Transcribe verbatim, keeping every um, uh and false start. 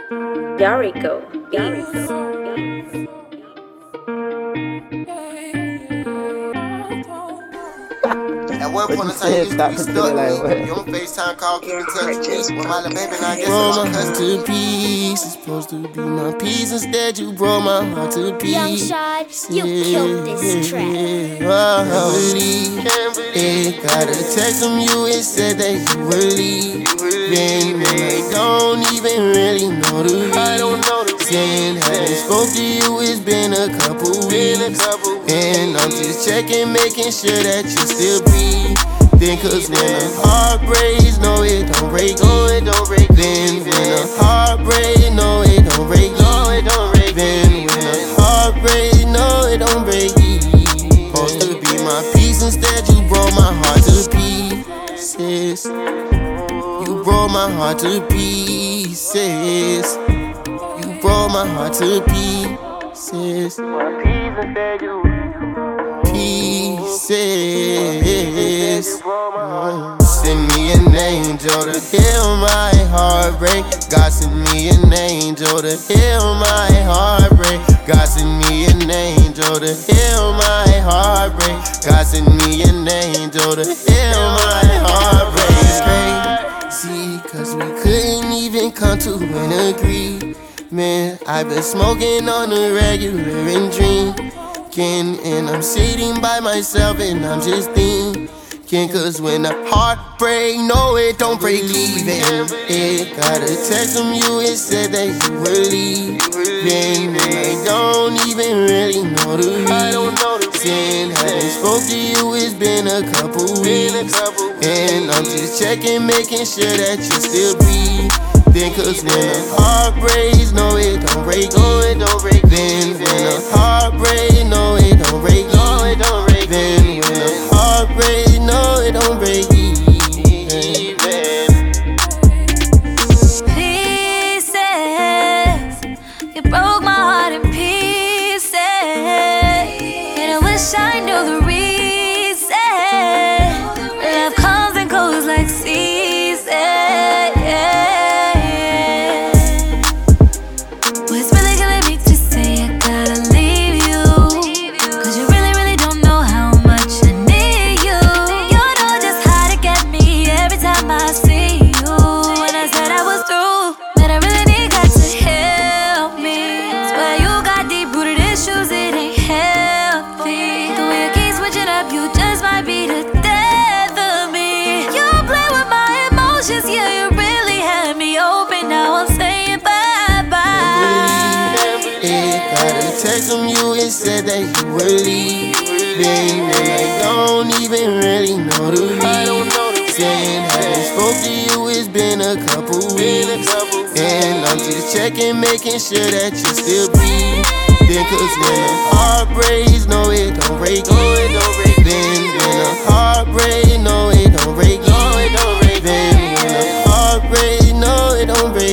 Yarico Beats. At one point in time, you used to be stuck with me. You on FaceTime call, keep in touch with me. With my little baby, now I guess Broke I'm my heart cousin. to pieces, supposed to be my piece. Instead, you broke my heart to pieces. Young Shad, you killed this track. I believe it. Got a text from you, it said that you were leaving. Then I don't even really know the reason. Haven't spoke to you, it's been a couple weeks. And I'm just checking, making sure that you still breathe. Then cause when a heart breaks, no it don't break, no it don't break. Then when a heart breaks, no it don't break, no it don't break. Then when a heart breaks, no it don't break. Supposed to be my peace, instead you broke my heart to pieces. You broke my heart to pieces. You broke my heart to pieces. My peace, instead you pieces. Send me an angel to heal my heartbreak. God send me an angel to heal my heartbreak. God send me an angel to heal my heartbreak. God send me an angel to heal my heartbreak. It's crazy, cause we couldn't even come to an agreement. I've been smoking on the regular and drinking. And I'm sitting by myself and I'm just thinking. Cause when the heart break, no it don't break even. It got a text from you, it said that you were leaving. And I don't even really know the reason. Haven't spoke to you, it's been a couple weeks. And I'm just checking, making sure that you still breathe. Then cause when the heart breaks, no it don't break, no it don't break. Then when the heart breaks, no it don't break, no it don't break. Then when the heart breaks, no it don't break even. Pieces, you broke my heart in pieces. And I wish I knew the reason. Love comes and goes like seasons. What's really killing me to say I gotta leave you? Cause you really, really don't know how much I need you. You know just how to get me every time I see you. When I said I was through, that I really need God to help me. Swear you got deep-rooted issues, it ain't healthy. The way you keep switching up, you just might be the death of me. You play with my emotions, yeah, you really had me open. Now I'm saying bye-bye. It got a text from you, it said that you were leaving. And I don't even really know the reason. Haven't spoke to you, it's been a couple weeks. And I'm just checking, making sure that you still breathe. Then cause when a heart breaks, no it don't break, no it don't break. Then when a heart breaks, no it don't break, no it don't break. Then when a heart breaks, no it don't break.